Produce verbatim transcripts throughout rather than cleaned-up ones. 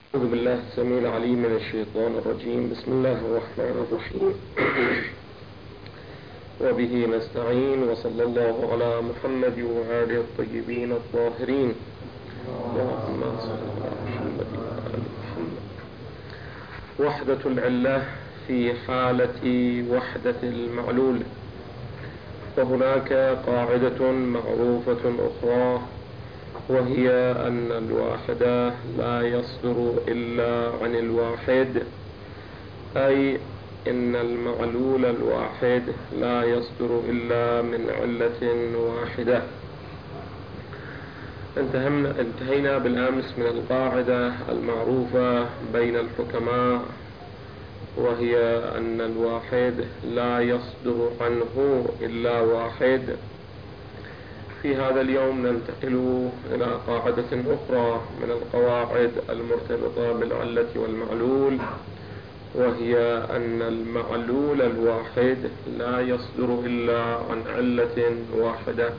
أعوذ بالله السميع العليم من الشيطان الرجيم. بسم الله الرحمن الرحيم. وبه نستعين، وصلى الله على محمد وآله الطيبين الطاهرين. اللهم صل على محمد وآل محمد. وحدة العلة في حالة وحدة المعلول. وهناك قاعدة معروفة أخرى، وهي أن الواحد لا يصدر إلا عن الواحد، أي إن المعلول الواحد لا يصدر إلا من علة واحدة. انتهينا بالأمس من القاعدة المعروفة بين الحكماء، وهي أن الواحد لا يصدر عنه إلا واحد. في هذا اليوم ننتقل إلى قاعدة أخرى من القواعد المرتبطة بالعلة والمعلول، وهي أن المعلول الواحد لا يصدر إلا عن علة واحدة.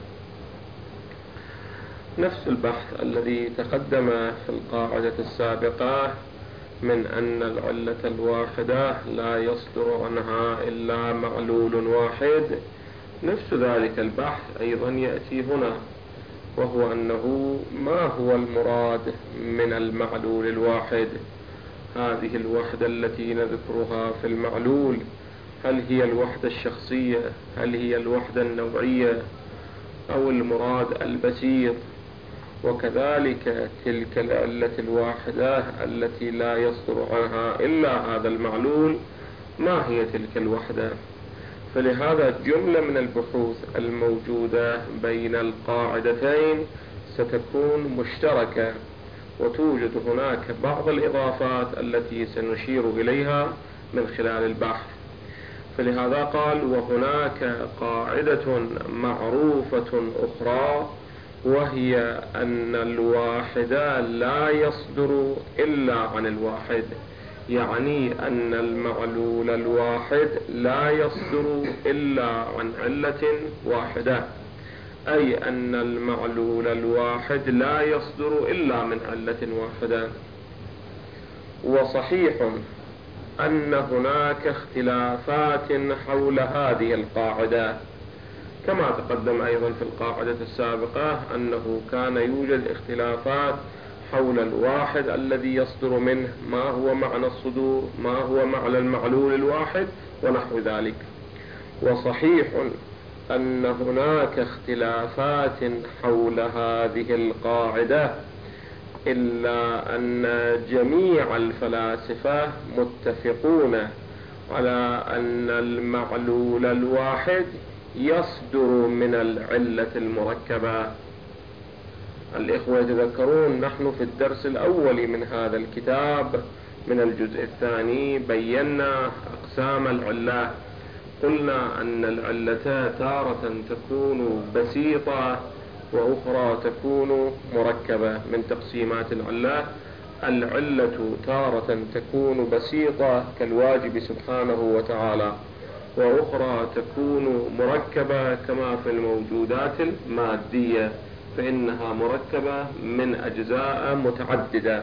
نفس البحث الذي تقدم في القاعدة السابقة من أن العلة الواحدة لا يصدر عنها إلا معلول واحد، نفس ذلك البحث أيضا يأتي هنا، وهو أنه ما هو المراد من المعلول الواحد؟ هذه الوحدة التي نذكرها في المعلول، هل هي الوحدة الشخصية؟ هل هي الوحدة النوعية؟ أو المراد البسيط؟ وكذلك تلك العلة الواحدة التي لا يصدر عنها إلا هذا المعلول، ما هي تلك الوحدة؟ فلهذا جملة من البحوث الموجودة بين القاعدتين ستكون مشتركة، وتوجد هناك بعض الإضافات التي سنشير إليها من خلال البحث. فلهذا قال: وهناك قاعدة معروفة أخرى، وهي أن الواحد لا يصدر إلا عن الواحد، يعني أن المعلول الواحد لا يصدر إلا عن علة واحدة، أي أن المعلول الواحد لا يصدر إلا من علة واحدة. وصحيح أن هناك اختلافات حول هذه القاعدة، كما تقدم أيضا في القاعدة السابقة أنه كان يوجد اختلافات حول الواحد الذي يصدر منه، ما هو معنى الصدور، ما هو معنى المعلول الواحد، ونحو ذلك. وصحيح أن هناك اختلافات حول هذه القاعدة، إلا أن جميع الفلاسفة متفقون على أن المعلول الواحد يصدر من العلة المركبة. الإخوة يتذكرون نحن في الدرس الأول من هذا الكتاب من الجزء الثاني بينا أقسام العلة. قلنا أن العلة تارة تكون بسيطة وأخرى تكون مركبة. من تقسيمات العلة: العلة تارة تكون بسيطة كالواجب سبحانه وتعالى، وأخرى تكون مركبة كما في الموجودات المادية، فإنها مركبة من أجزاء متعددة.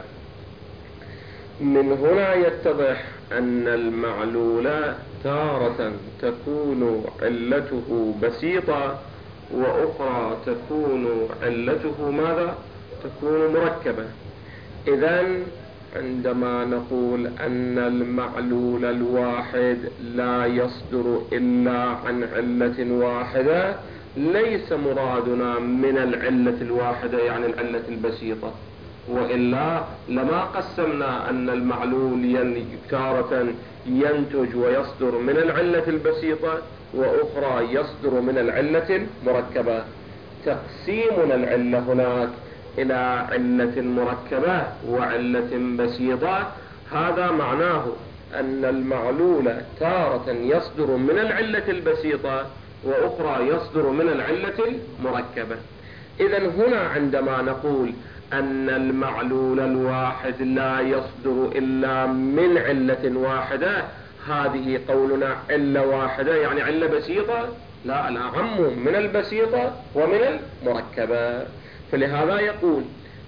من هنا يتضح أن المعلول تارة تكون علته بسيطة، وأخرى تكون علته ماذا؟ تكون مركبة. إذن عندما نقول أن المعلول الواحد لا يصدر إلا عن علة واحدة، ليس مرادنا من العلة الواحدة يعني العلة البسيطة، وإلا لما قسمنا أن المعلول تارة ينتج ويصدر من العلة البسيطة، وأخرى يصدر من العلة المركبة. تقسيمنا العلة هناك إلى علة مركبة وعلة بسيطة، هذا معناه أن المعلول تارة يصدر من العلة البسيطة، وأخرى يصدر من العلة المركبة. إذن هنا عندما نقول أن المعلول الواحد لا يصدر إلا من علة واحدة، هذه قولنا علة واحدة يعني علة بسيطة؟ لا، الأعم من البسيطة ومن المركبة. فلهذا يقول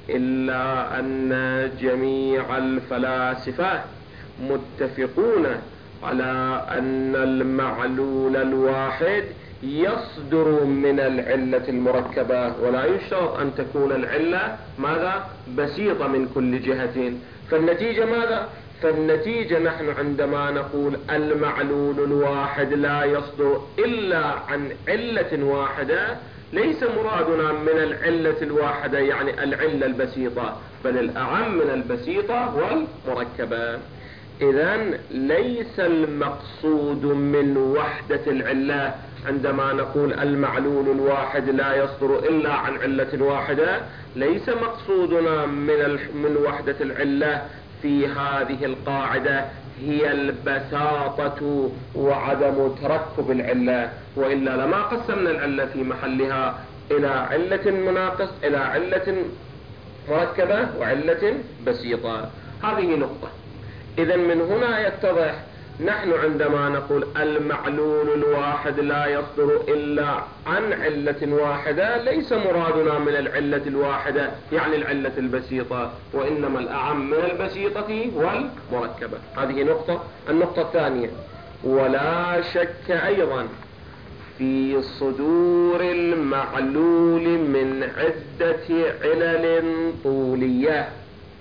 إلا أن جميع الفلاسفة متفقون على أن المعلول الواحد يصدر من العلة المركبة، ولا يشترط أن تكون العلة ماذا؟ بسيطة من كل جهة. فالنتيجة ماذا؟ فالنتيجة نحن عندما نقول المعلول الواحد لا يصدر إلا عن علة واحدة، ليس مرادنا من العلة الواحدة يعني العلة البسيطة، بل الأعم من البسيطة والمركبة. إذن ليس المقصود من وحدة العلة عندما نقول المعلول الواحد لا يصدر إلا عن علة واحدة، ليس مقصودنا من من وحدة العلة في هذه القاعدة هي البساطة وعدم تركب العلة، وإلا لما قسمنا العلة في محلها إلى علة مناقص إلى علة مركبة وعلة بسيطة. هذه نقطة. إذن من هنا يتضح نحن عندما نقول المعلول الواحد لا يصدر إلا عن علة واحدة، ليس مرادنا من العلة الواحدة يعني العلة البسيطة، وإنما الأعم من البسيطة والمركبة. هذه نقطة. النقطة الثانية: ولا شك أيضا في صدور المعلول من عدة علل طولية.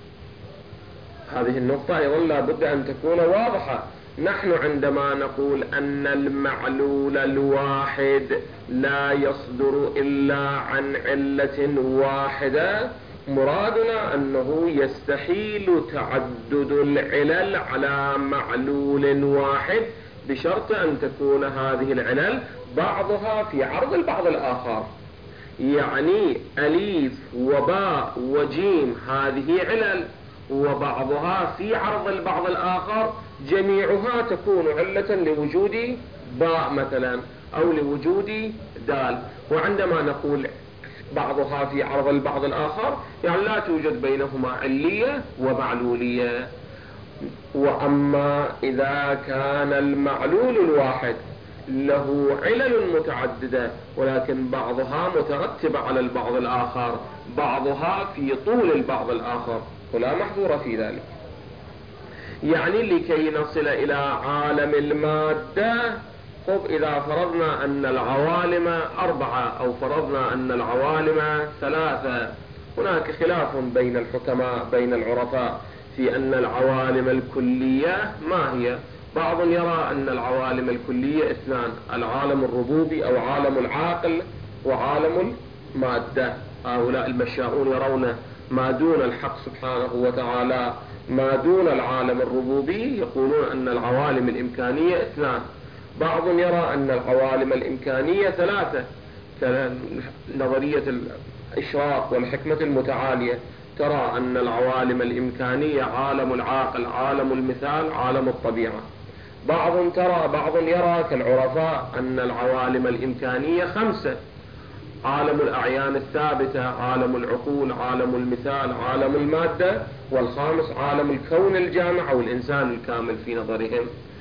هذه النقطة أيضا لا بد أن تكون واضحة. نحن عندما نقول أن المعلول الواحد لا يصدر إلا عن علة واحدة، مرادنا أنه يستحيل تعدد العلل على معلول واحد، بشرط أن تكون هذه العلل بعضها في عرض البعض الآخر. يعني أليف وباء وجيم هذه علل، وبعضها في عرض البعض الآخر، جميعها تكون علة لوجود باء مثلا أو لوجود دال. وعندما نقول بعضها في عرض البعض الآخر يعني لا توجد بينهما علية ومعلولية. وأما إذا كان المعلول الواحد له علل متعددة ولكن بعضها مترتبة على البعض الآخر، بعضها في طول البعض الآخر، ولا محظور في ذلك. يعني لكي نصل إلى عالم المادة، طب إذا فرضنا أن العوالم أربعة أو فرضنا أن العوالم ثلاثة، هناك خلاف بين الحكماء بين العرفاء في أن العوالم الكلية ما هي. بعض يرى أن العوالم الكلية اثنان: العالم الربوبي أو عالم العاقل وعالم المادة. هؤلاء المشاؤون يرون ما دون الحق سبحانه وتعالى، ما دون العالم الربوبي، يقولون أن العوالم الإمكانية اثنان. بعض يرى أن العوالم الإمكانية ثلاثة، كنظرية الإشراق والحكمة المتعالية ترى أن العوالم الإمكانية عالم العاقل، عالم المثال، عالم الطبيعة. بعض ترى بعض يرى كالعرفاء أن العوالم الإمكانية خمسة: عالم الأعيان الثابتة، عالم العقول، عالم المثال، عالم المادة، والخامس عالم الكون الجامع أو الإنسان الكامل في نظرهم.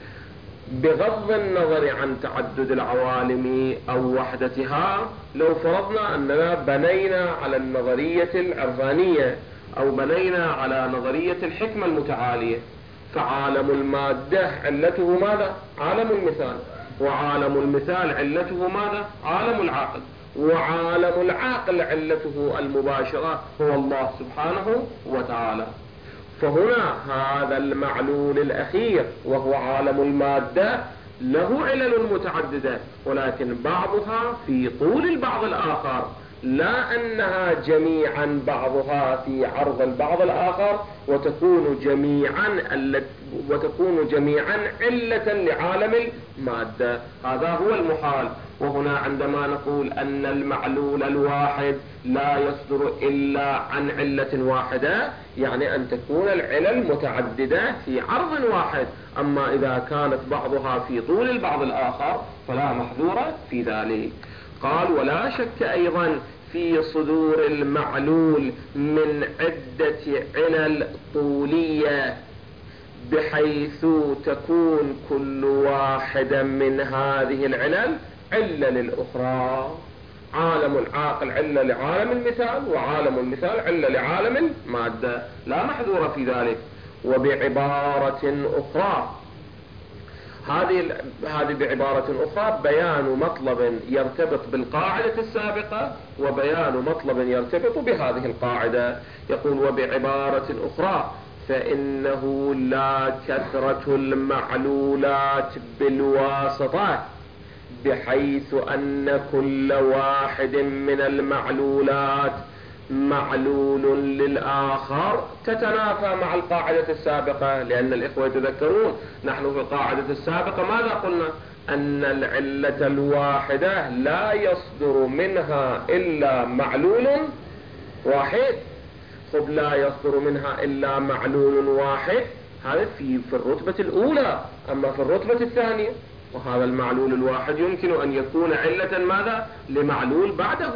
بغض النظر عن تعدد العوالم أو وحدتها، لو فرضنا أننا بنينا على النظرية العرفانية أو بنينا على نظرية الحكمة المتعالية، فعالم المادة علته ماذا؟ عالم المثال، وعالم المثال علته ماذا؟ عالم العاقل، وعالم العاقل علته المباشرة هو الله سبحانه وتعالى. فهنا هذا المعلول الأخير وهو عالم المادة له علل متعددة، ولكن بعضها في طول البعض الآخر، لا أنها جميعا بعضها في عرض البعض الآخر وتكون جميعا وتكون جميعا علة لعالم المادة. هذا هو المحال. وهنا عندما نقول أن المعلول الواحد لا يصدر إلا عن علة واحدة، يعني أن تكون العلل متعددة في عرض واحد. أما إذا كانت بعضها في طول البعض الآخر فلا محذور في ذلك. قال: ولا شك أيضا في صدور المعلول من عدة علل طولية، بحيث تكون كل واحدة من هذه العلل علة للأخرى. عالم العاقل علة لعالم المثال، وعالم المثال علة لعالم المادة، لا محذور في ذلك. وبعبارة أخرى، هذه هذه بعبارة أخرى بيان مطلب يرتبط بالقاعدة السابقة وبيان مطلب يرتبط بهذه القاعدة. يقول وبعبارة أخرى فإنه لا كثرة المعلولات بالواسطة، بحيث أن كل واحد من المعلولات معلول للآخر تتنافى مع القاعدة السابقة. لأن الإخوة يتذكرون نحن في القاعدة السابقة ماذا قلنا؟ أن العلة الواحدة لا يصدر منها إلا معلول واحد. خب لا يصدر منها إلا معلول واحد، هذا في في الرتبة الأولى. أما في الرتبة الثانية وهذا المعلول الواحد يمكن أن يكون علة ماذا؟ لمعلول بعده.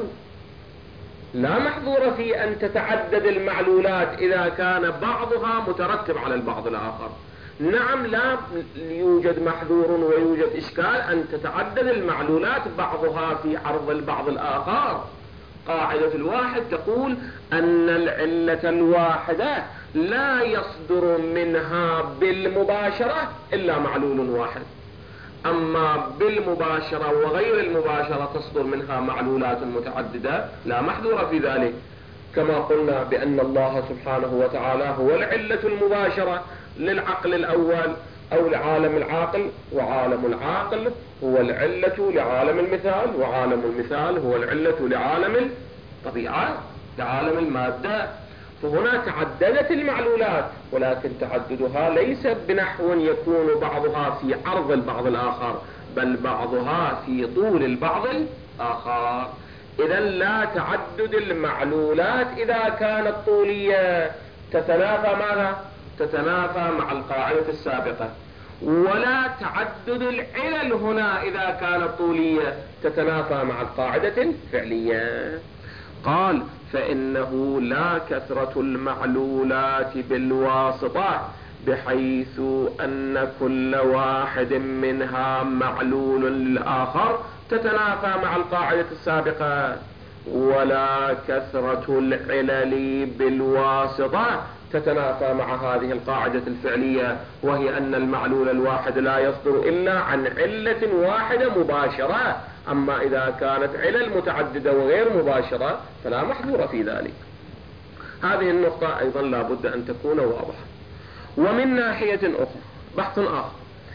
لا محظور في أن تتعدد المعلولات إذا كان بعضها مترتب على البعض الآخر. نعم، لا يوجد محظور ويوجد إشكال أن تتعدد المعلولات بعضها في عرض البعض الآخر. قاعدة الواحد تقول أن العلة الواحدة لا يصدر منها بالمباشرة إلا معلول واحد، أما بالمباشرة وغير المباشرة تصدر منها معلولات متعددة، لا محذور في ذلك. كما قلنا بأن الله سبحانه وتعالى هو العلة المباشرة للعقل الأول أو لعالم العاقل، وعالم العاقل هو العلة لعالم المثال، وعالم المثال هو العلة لعالم الطبيعة، لعالم المادة. فهنا تعددت المعلولات، ولكن تعددها ليس بنحو يكون بعضها في عرض البعض الآخر، بل بعضها في طول البعض الآخر. إذا لا تعدد المعلولات إذا كانت طولية تتنافى ماذا؟ تتنافى مع القاعدة السابقة. ولا تعدد العلل هنا إذا كانت طولية تتنافى مع القاعدة الفعلية. قال فإنه لا كثرة المعلولات بالواسطة، بحيث أن كل واحد منها معلول للآخر تتنافى مع القاعدة السابقة. ولا كثرة العلل بالواسطة تتنافى مع هذه القاعدة الفعلية، وهي أن المعلول الواحد لا يصدر إلا عن علة واحدة مباشرة. أما إذا كانت علل متعددة وغير مباشرة فلا محذور في ذلك. هذه النقطة أيضا لا بد أن تكون واضحة. ومن ناحية أخرى بحث آخر،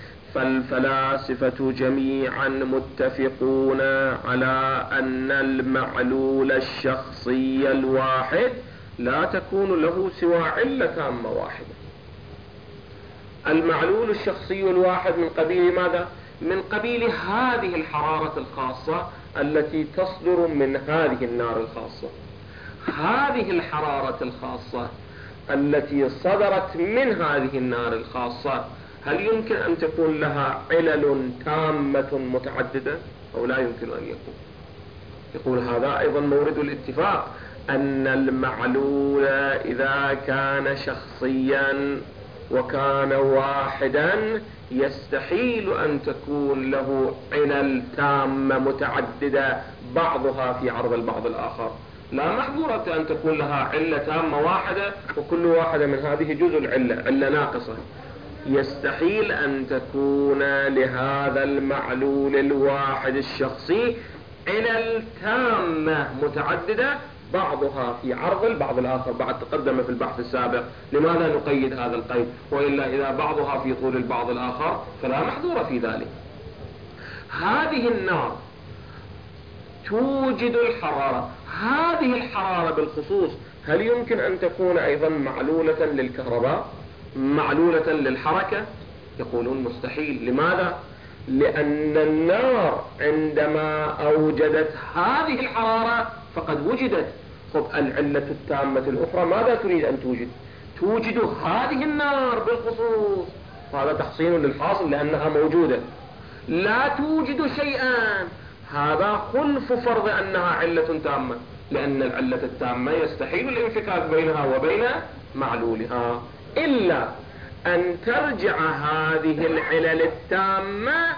فالفلاسفة جميعا متفقون على أن المعلول الشخصي الواحد لا تكون له سوى علة تامة واحدة. المعلول الشخصي الواحد من قبيل ماذا؟ من قبيل هذه الحرارة الخاصة التي تصدر من هذه النار الخاصة. هذه الحرارة الخاصة التي صدرت من هذه النار الخاصة هل يمكن أن تكون لها علل تامة متعددة أو لا يمكن أن يكون؟ يقول هذا أيضا مورد الاتفاق، أن المعلول إذا كان شخصيا وكان واحدا يستحيل أن تكون له علل تامة متعددة بعضها في عرض البعض الآخر. لا محظورة أن تكون لها علة تامة واحدة وكل واحدة من هذه جزء العلة، علة ناقصة. يستحيل أن تكون لهذا المعلول الواحد الشخصي علل تامة متعددة بعضها في عرض البعض الآخر. بعد تقدم في البحث السابق لماذا نقيد هذا القيد، وإلا إذا بعضها في طول البعض الآخر فلا محظور في ذلك. هذه النار توجد الحرارة، هذه الحرارة بالخصوص هل يمكن أن تكون أيضا معلولة للكهرباء، معلولة للحركة؟ يقولون مستحيل. لماذا؟ لأن النار عندما أوجدت هذه الحرارة فقد وجدت. خب العلة التامة الأخرى ماذا تريد أن توجد؟ توجد هذه النار بالخصوص، هذا تحصين للحاصل لأنها موجودة. لا توجد شيئا، هذا خلف فرض أنها علة تامة، لأن العلة التامة يستحيل الانفكاك بينها وبين معلولها، إلا أن ترجع هذه العلل التامة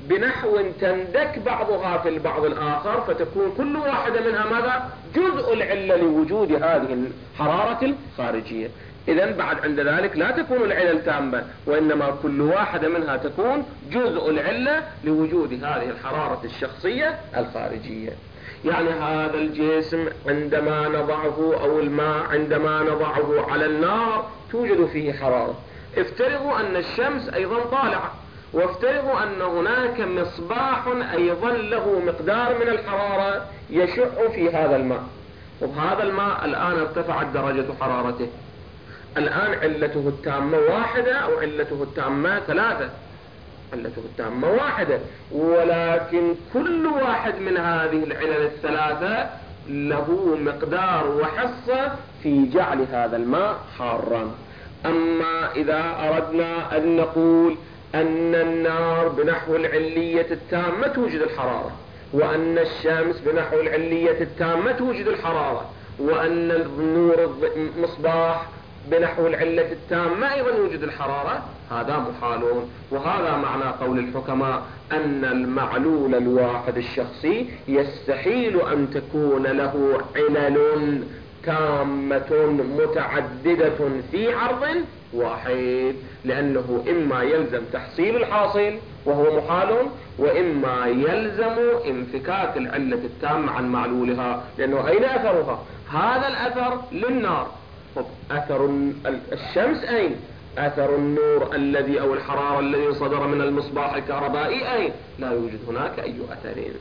بنحو تندك بعضها في البعض الآخر، فتكون كل واحدة منها ماذا؟ جزء العلة لوجود هذه الحرارة الخارجية. إذن بعد عند ذلك لا تكون العلل تامة، وإنما كل واحدة منها تكون جزء العلة لوجود هذه الحرارة الشخصية الخارجية. يعني هذا الجسم عندما نضعه أو الماء عندما نضعه على النار توجد فيه حرارة. افترضوا أن الشمس أيضا طالعة، وافترضوا أن هناك مصباح أيضا له مقدار من الحرارة يشع في هذا الماء، وهذا الماء الآن ارتفعت درجة حرارته. الآن علته التامة واحدة أو علته التامة ثلاثة؟ علته التامة واحدة، ولكن كل واحد من هذه العلل الثلاثة له مقدار وحصة في جعل هذا الماء حارا. أما إذا أردنا أن نقول أن النار بنحو العلية التامة توجد الحرارة، وأن الشمس بنحو العلية التامة توجد الحرارة، وأن النور المصباح بنحو العلة التامة أيضا يوجد الحرارة، هذا محالون. وهذا معنى قول الحكماء أن المعلول الواحد الشخصي يستحيل أن تكون له علل تامة متعددة في عرض واحد، لأنه إما يلزم تحصيل الحاصل وهو محال، وإما يلزم انفكاك العلة التامة عن معلولها، لأنه أين أثرها؟ هذا الأثر للنار. أثر الشمس أين؟ أثر النور الذي أو الحرارة الذي صدر من المصباح الكهربائي أين؟ لا يوجد هناك أي أثرين.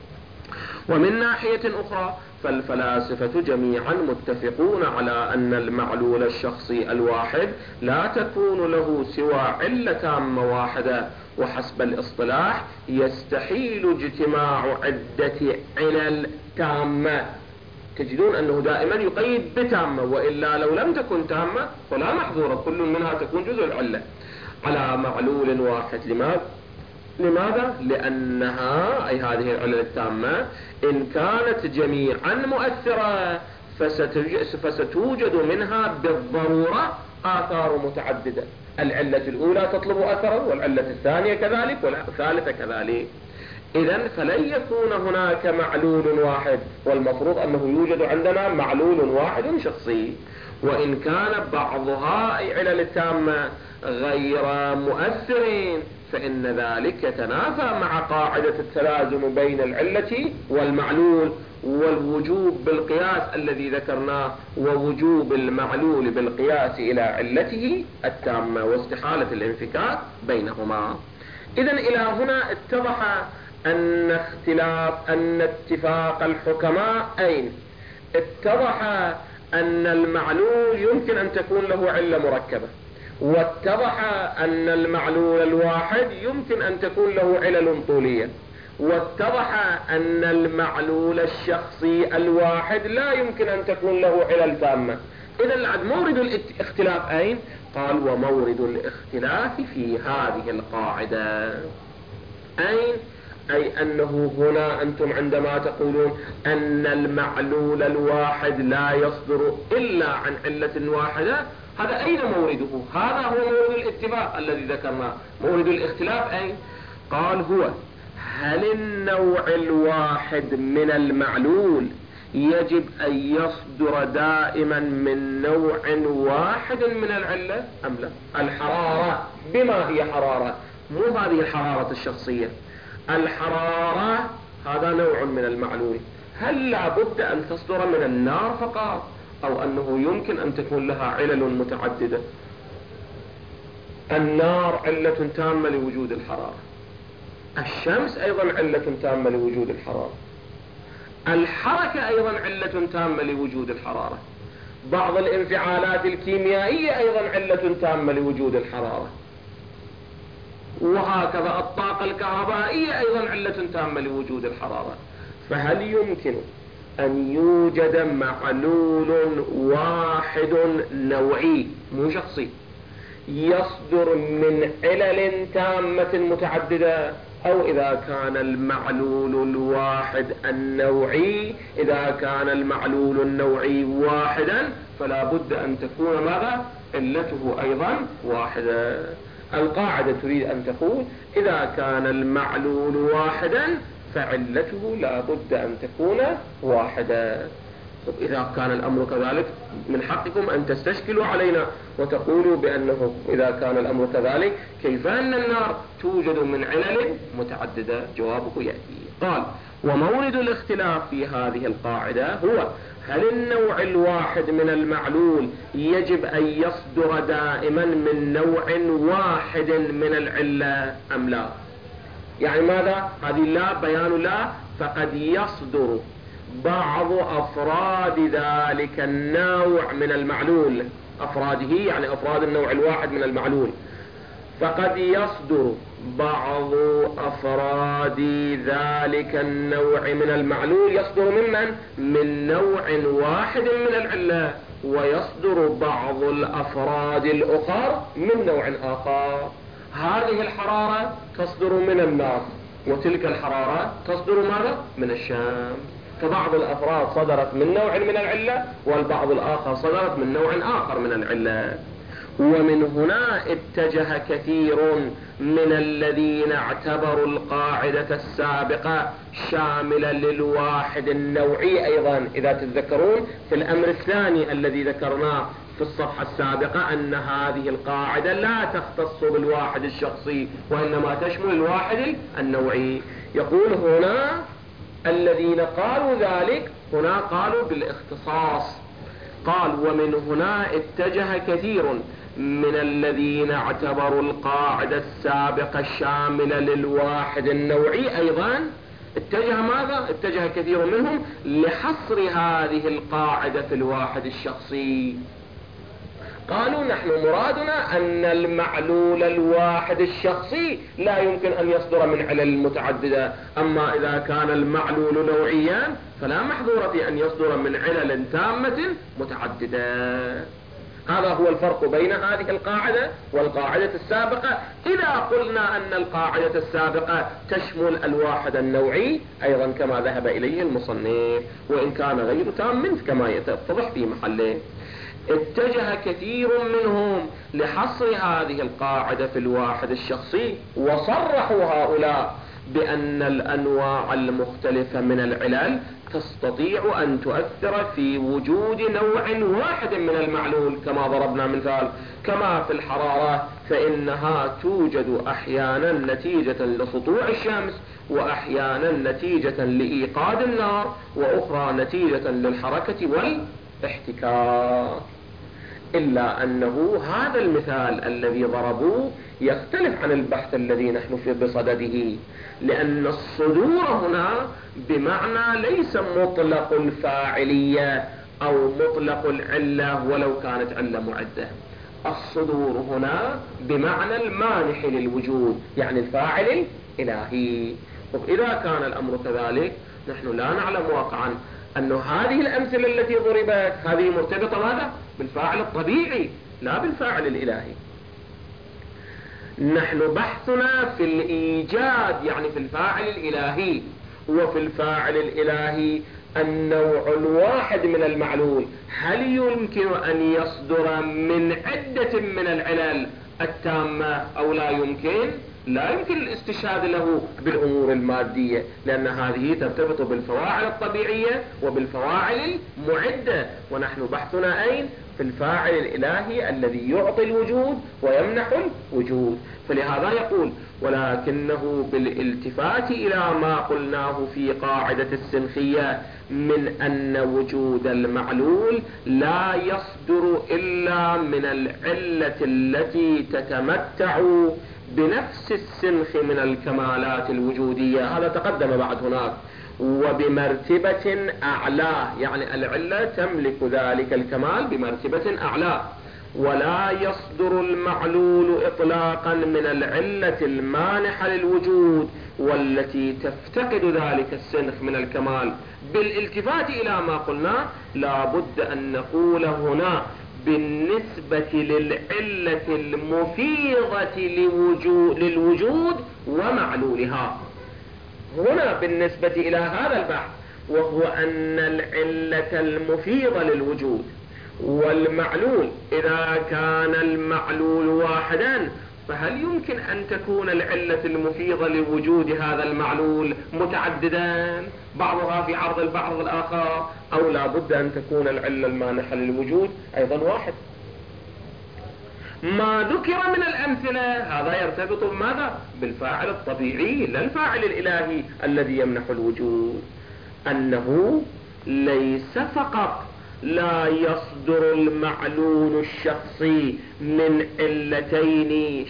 ومن ناحية أخرى فالفلاسفة جميعا متفقون على أن المعلول الشخصي الواحد لا تكون له سوى علة تامة واحدة، وحسب الاصطلاح يستحيل اجتماع عدة علل تامة. تجدون أنه دائما يقيد بتامة، وإلا لو لم تكن تامة فلا محظورة، كل منها تكون جزء العلة على معلول واحد. لماذا؟ لماذا؟ لأنها أي هذه العلل التامة إن كانت جميعا مؤثرة فستوجد منها بالضرورة آثار متعددة. العلة الأولى تطلب أثرا، والعلة الثانية كذلك، والثالثة كذلك. إذن فلن يكون هناك معلول واحد، والمفروض أنه يوجد عندنا معلول واحد شخصي. وإن كان بعضها أي علل التامة غير مؤثرين فإن ذلك يتنافى مع قاعدة التلازم بين العلة والمعلول، والوجوب بالقياس الذي ذكرناه، ووجوب المعلول بالقياس إلى علته التامة، واستحالة الانفكاك بينهما. إذن إلى هنا اتضح أن اختلاف أن اتفاق الحكماء أين؟ اتضح أن المعلول يمكن أن تكون له علة مركبة، واتضح أن المعلول الواحد يمكن أن تكون له علل طولية، واتضح أن المعلول الشخصي الواحد لا يمكن أن تكون له علل تامة. إذا مورد الاختلاف أين؟ قال ومورد الاختلاف في هذه القاعدة. أين؟ أي أنه هنا أنتم عندما تقولون أن المعلول الواحد لا يصدر إلا عن علة واحدة، هذا أين مورده؟ هذا هو مورد الاتفاق الذي ذكرناه. مورد الاختلاف أين؟ قال هو هل النوع الواحد من المعلول يجب أن يصدر دائما من نوع واحد من العلة أم لا؟ الحرارة بما هي حرارة، مو هذه الحرارة الشخصية. الحرارة هذا نوع من المعلول، هل لابد أن تصدر من النار فقط، أو أنه يمكن أن تكون لها علل متعددة؟ النار علة تامة لوجود الحرارة، الشمس أيضا علة تامة لوجود الحرارة، الحركة أيضا علة تامة لوجود الحرارة، بعض الانفعالات الكيميائية أيضا علة تامة لوجود الحرارة، وهكذا الطاقة الكهربائية أيضا علة تامة لوجود الحرارة. فهل يمكن أن يوجد معلول واحد نوعي مو شخصي يصدر من علل تامة متعددة؟ أو إذا كان المعلول الواحد النوعي إذا كان المعلول النوعي واحدا فلا بد أن تكون ماذا؟ علته أيضا واحدة. القاعدة تريد أن تقول إذا كان المعلول واحدا فعلته لا بد أن تكون واحدة. إذا كان الأمر كذلك من حقكم أن تستشكلوا علينا وتقولوا بأنه إذا كان الأمر كذلك كيف أن النار توجد من علل متعددة؟ جوابه يأتي. قال: ومورد الاختلاف في هذه القاعدة هو هل النوع الواحد من المعلول يجب أن يصدر دائما من نوع واحد من العلة أم لا؟ يعني ماذا؟ هذه لا بيان لا، فقد يصدر بعض أفراد ذلك النوع من المعلول، أفراده يعني أفراد النوع الواحد من المعلول، فقد يصدر بعض أفراد ذلك النوع من المعلول يصدر ممن؟ من نوع واحد من العلة، ويصدر بعض الأفراد الأخر من نوع آخر. هذه الحرارة تصدر من النار، وتلك الحرارة تصدر ماذا؟ من الشمس. فبعض الأفراد صدرت من نوع من العلة، والبعض الآخر صدرت من نوع آخر من العلة. ومن هنا اتجه كثير من الذين اعتبروا القاعدة السابقة شاملة للواحد النوعي أيضا. إذا تتذكرون في الأمر الثاني الذي ذكرناه في الصفحة السابقة أن هذه القاعدة لا تختص بالواحد الشخصي وإنما تشمل الواحد النوعي. يقول هنا الذين قالوا ذلك هنا قالوا بالاختصاص. قال: ومن هنا اتجه كثير من الذين اعتبروا القاعدة السابقة الشاملة للواحد النوعي أيضا، اتجه ماذا؟ اتجه كثير منهم لحصر هذه القاعدة في الواحد الشخصي. قالوا: نحن مرادنا أن المعلول الواحد الشخصي لا يمكن أن يصدر من علل متعددة، أما إذا كان المعلول نوعيا فلا محظور في أن يصدر من علل تامة متعددة. هذا هو الفرق بين هذه القاعدة والقاعدة السابقة. إذا قلنا أن القاعدة السابقة تشمل الواحد النوعي أيضا كما ذهب إليه المصنف، وإن كان غير تام كما يتضح في محله. اتجه كثير منهم لحصر هذه القاعدة في الواحد الشخصي، وصرحوا هؤلاء بأن الأنواع المختلفة من العلل تستطيع أن تؤثر في وجود نوع واحد من المعلول، كما ضربنا مثال كما في الحرارة فإنها توجد أحيانا نتيجة لسطوع الشمس، وأحيانا نتيجة لإيقاد النار، وأخرى نتيجة للحركة والاحتكاك. إلا أنه هذا المثال الذي ضربوه يختلف عن البحث الذي نحن في بصدده، لأن الصدور هنا بمعنى ليس مطلق الفاعلية أو مطلق العلة ولو كانت علة معدة. الصدور هنا بمعنى المانح للوجود، يعني الفاعل الإلهي. وإذا كان الأمر كذلك نحن لا نعلم واقعا أن هذه الأمثلة التي ضربت هذه مرتبطة ماذا؟ بالفاعل الطبيعي لا بالفاعل الإلهي. نحن بحثنا في الإيجاد، يعني في الفاعل الإلهي، وفي الفاعل الإلهي النوع الواحد من المعلول هل يمكن أن يصدر من عدة من العلل التامة أو لا يمكن؟ لا يمكن الاستشهاد له بالأمور المادية، لأن هذه ترتبط بالفواعل الطبيعية وبالفواعل المعدة، ونحن بحثنا أين؟ في الفاعل الإلهي الذي يعطي الوجود ويمنح الوجود. فلهذا يقول: ولكنه بالالتفات إلى ما قلناه في قاعدة السنخية من أن وجود المعلول لا يصدر إلا من العلة التي تتمتع بنفس السنخ من الكمالات الوجودية، هذا تقدم بعد هناك، وبمرتبة أعلى، يعني العلة تملك ذلك الكمال بمرتبة أعلى، ولا يصدر المعلول إطلاقا من العلة المانحة للوجود والتي تفتقد ذلك السنخ من الكمال. بالالتفات إلى ما قلنا لا بد أن نقول هنا بالنسبة للعلة المفيضة للوجود ومعلولها. هنا بالنسبة إلى هذا البحث، وهو أن العلة المفيضة للوجود والمعلول إذا كان المعلول واحدا فهل يمكن أن تكون العلة المفيضة لوجود هذا المعلول متعددان بعضها في عرض البعض الآخر، أو لا بد أن تكون العلة المانحة للوجود أيضا واحد؟ ما ذكر من الأمثلة هذا يرتبط بماذا؟ بالفاعل الطبيعي لا الفاعل الإلهي الذي يمنح الوجود. أنه ليس فقط لا يصدر المعلول الشخصي من علتين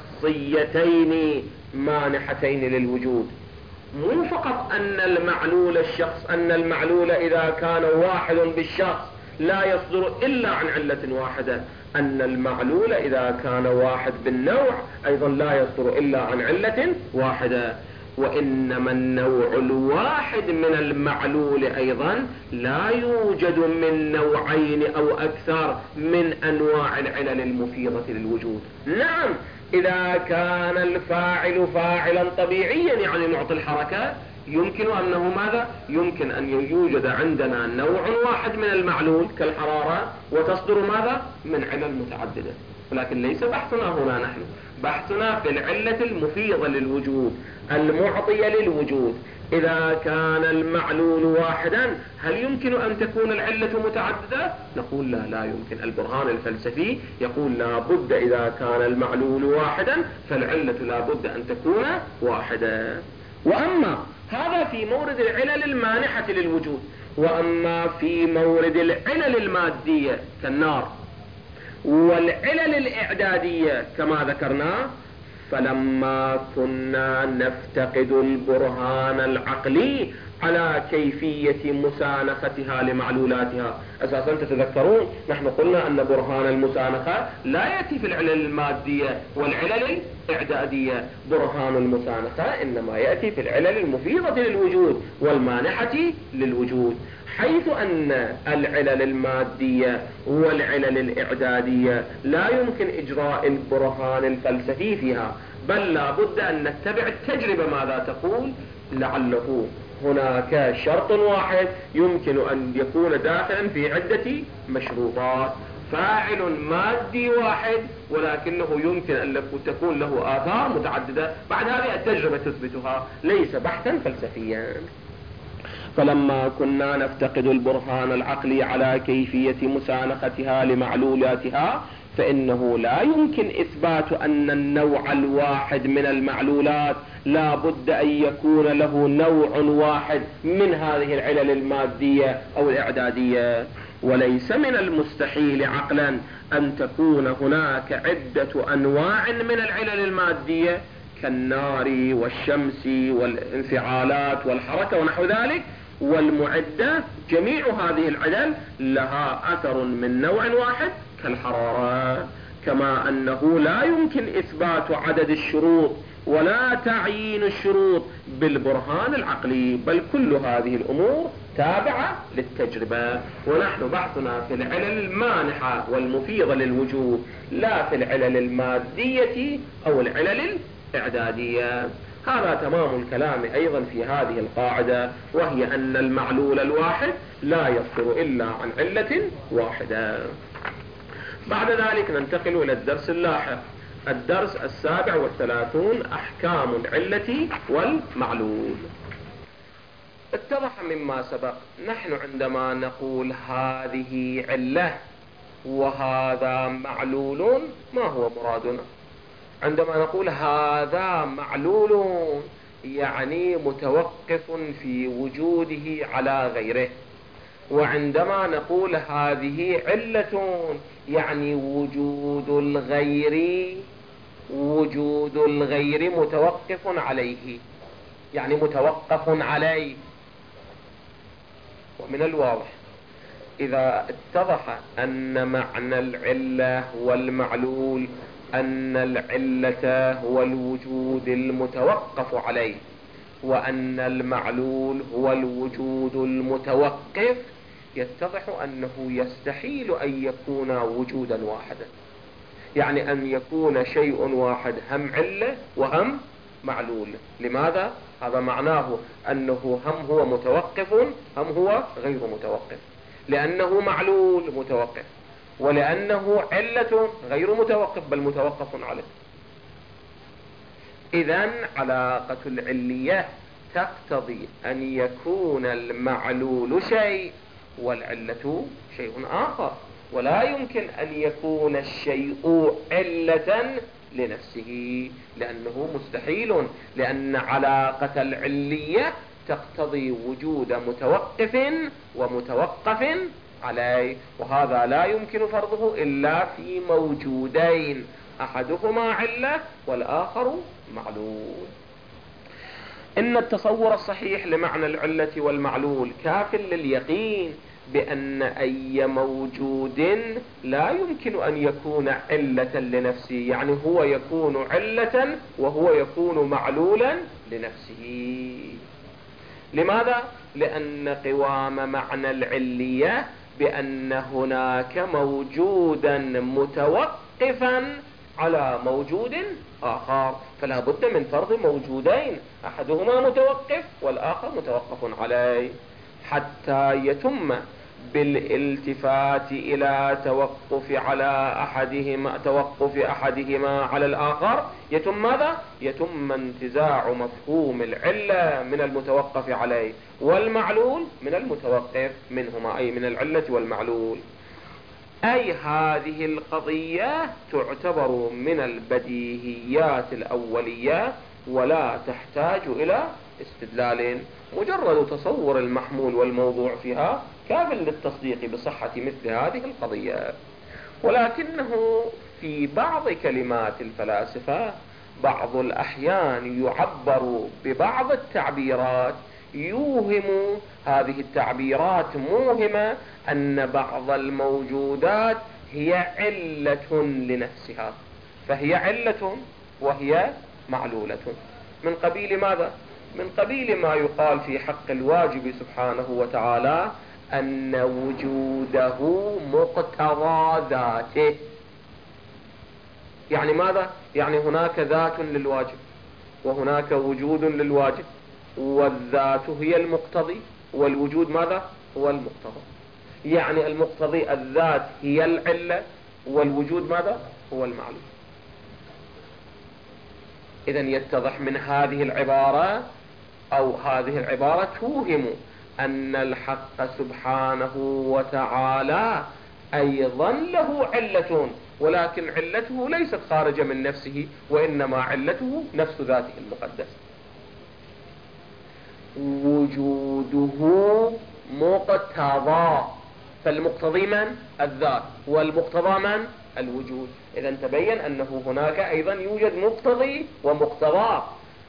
شخصيتين مانحتين للوجود، مو فقط أن المعلول الشخص أن المعلول إذا كان واحد بالشخص لا يصدر إلا عن علة واحدة، أن المعلول إذا كان واحد بالنوع أيضا لا يصدر إلا عن علة واحدة، وإنما النوع الواحد من المعلول أيضا لا يوجد من نوعين أو أكثر من أنواع العلل المفيضة للوجود. نعم، إذا كان الفاعل فاعلا طبيعيا يعني معطي الحركة يمكن أنه ماذا؟ يمكن أن يوجد عندنا نوع واحد من المعلول كالحرارة وتصدر ماذا؟ من علل متعددة، ولكن ليس بحثنا هنا. نحن بحثنا في العلة المفيضة للوجود المعطية للوجود. إذا كان المعلول واحدا هل يمكن أن تكون العلة متعددة؟ نقول لا، لا يمكن. البرهان الفلسفي يقول لا بد إذا كان المعلول واحدا فالعلة لا بد أن تكون واحدة. وأما هذا في مورد العلل المانحة للوجود، وأما في مورد العلل المادية كالنار والعلل الإعدادية كما ذكرنا، فلما كنا نفتقد البرهان العقلي على كيفية مسانختها لمعلولاتها. أساسا تتذكرون نحن قلنا أن برهان المسانخة لا يأتي في العلل المادية والعلل الإعدادية، برهان المسانخة إنما يأتي في العلل المفيضة للوجود والمانحة للوجود، حيث أن العلل المادية والعلل الإعدادية لا يمكن إجراء البرهان الفلسفي فيها، بل لا بد أن نتبع التجربة ماذا تقول، لعله هناك شرط واحد يمكن أن يكون داخلا في عدة مشروطات، فاعل مادي واحد ولكنه يمكن أن تكون له آثار متعددة، بعد هذه التجربة تثبتها، ليس بحثا فلسفيا. فلما كنا نفتقد البرهان العقلي على كيفية مسانختها لمعلولاتها فإنه لا يمكن إثبات أن النوع الواحد من المعلولات لا بد أن يكون له نوع واحد من هذه العلل المادية أو الإعدادية، وليس من المستحيل عقلا أن تكون هناك عدة أنواع من العلل المادية كالنار والشمس والانفعالات والحركة ونحو ذلك، والمعدة جميع هذه العلل لها أثر من نوع واحد كالحرارة، كما أنه لا يمكن إثبات عدد الشروط ولا تعيين الشروط بالبرهان العقلي، بل كل هذه الأمور تابعة للتجربة. ونحن بحثنا في العلل المانحة والمفيضة للوجود لا في العلل المادية أو العلل الإعدادية. هذا تمام الكلام أيضا في هذه القاعدة، وهي أن المعلول الواحد لا يصدر إلا عن علة واحدة. بعد ذلك ننتقل إلى الدرس اللاحق، الدرس السابع والثلاثون، أحكام العلة والمعلول. اتضح مما سبق نحن عندما نقول هذه علة وهذا معلول ما هو مرادنا؟ عندما نقول هذا معلول يعني متوقف في وجوده على غيره، وعندما نقول هذه علة يعني وجود الغير وجود الغير متوقف عليه، يعني متوقف عليه. ومن الواضح إذا اتضح أن معنى العلة والمعلول أن العلة هو الوجود المتوقف عليه وأن المعلول هو الوجود المتوقف، يتضح أنه يستحيل أن يكون وجودا واحدا، يعني أن يكون شيء واحد هم علة وهم معلول. لماذا؟ هذا معناه أنه هم هو متوقف هم هو غير متوقف، لأنه معلول متوقف ولأنه علة غير متوقف بل متوقف عليه. إذن علاقة العلية تقتضي أن يكون المعلول شيء والعلة شيء آخر، ولا يمكن أن يكون الشيء علة لنفسه، لأنه مستحيل، لأن علاقة العلية تقتضي وجود متوقف ومتوقف عليه، وهذا لا يمكن فرضه إلا في موجودين، أحدهما علة والآخر معلول. إن التصور الصحيح لمعنى العلة والمعلول كاف لليقين بأن أي موجود لا يمكن أن يكون علة لنفسه، يعني هو يكون علة وهو يكون معلولا لنفسه. لماذا؟ لأن قوام معنى العلية بأن هناك موجودا متوقفا على موجود آخر، فلا بد من فرض موجودين، أحدهما متوقف والآخر متوقف عليه، حتى يتم بالالتفات إلى توقف على أحدهما توقف أحدهما على الآخر يتم ماذا؟ يتم انتزاع مفهوم العلة من المتوقف عليه والمعلول من المتوقف منهما، أي من العلة والمعلول. أي هذه القضية تعتبر من البديهيات الأولية ولا تحتاج إلى استدلال، مجرد تصور المحمول والموضوع فيها كاف للتصديق بصحة مثل هذه القضية. ولكنه في بعض كلمات الفلاسفة بعض الأحيان يعبر ببعض التعبيرات يوهم، هذه التعبيرات موهمة أن بعض الموجودات هي علة لنفسها، فهي علة وهي معلولة. من قبيل ماذا؟ من قبيل ما يقال في حق الواجب سبحانه وتعالى أن وجوده مقتضى ذاته. يعني ماذا؟ يعني هناك ذات للواجب وهناك وجود للواجب، والذات هي المقتضي والوجود ماذا؟ هو المقتضى. يعني المقتضي الذات هي العلة والوجود ماذا؟ هو المعلوم. إذن يتضح من هذه العبارة أو هذه العبارة توهم أن الحق سبحانه وتعالى أيضا له علة، ولكن علته ليست خارجة من نفسه، وإنما علته نفس ذاته المقدسة. وجوده مقتضى، فالمقتضي من؟ الذات، والمقتضى من؟ الوجود. إذا تبين أنه هناك أيضا يوجد مقتضي ومقتضى،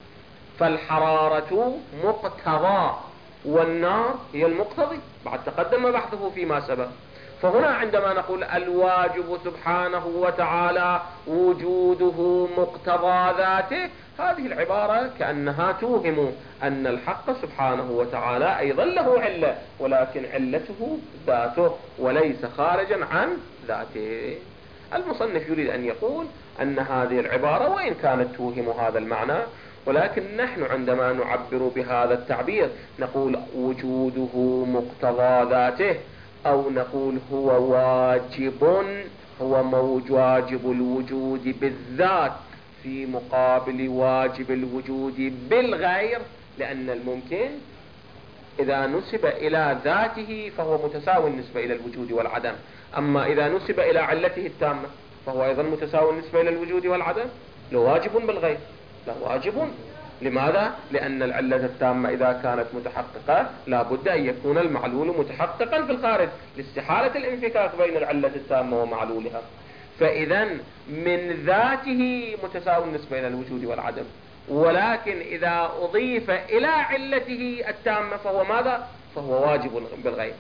فالحرارة مقتضى والنار هي المقتضي، بعد تقدم بحثه فيما سبق. فهنا عندما نقول الواجب سبحانه وتعالى وجوده مقتضى ذاته، هذه العبارة كأنها توهم أن الحق سبحانه وتعالى أيضا له علة، ولكن علته ذاته وليس خارجا عن ذاته. المصنف يريد أن يقول أن هذه العبارة وإن كانت توهم هذا المعنى، ولكن نحن عندما نعبر بهذا التعبير نقول وجوده مقتضى ذاته، أو نقول هو واجب، هو واجب الوجود بالذات في مقابل واجب الوجود بالغير، لأن الممكن إذا نسب إلى ذاته فهو متساوي النسبة إلى الوجود والعدم، أما إذا نسب إلى علته التامة فهو أيضا متساوي النسبة إلى الوجود والعدم. لو واجب بالغير لا واجب. لماذا؟ لأن العلة التامة إذا كانت متحققة لا بد أن يكون المعلول متحققا في الخارج لاستحالة الانفكاك بين العلة التامة ومعلولها. فإذا من ذاته متساوي النسبة إلى الوجود والعدم، ولكن إذا أضيف إلى علته التامة فهو ماذا؟ فهو واجب بالغير.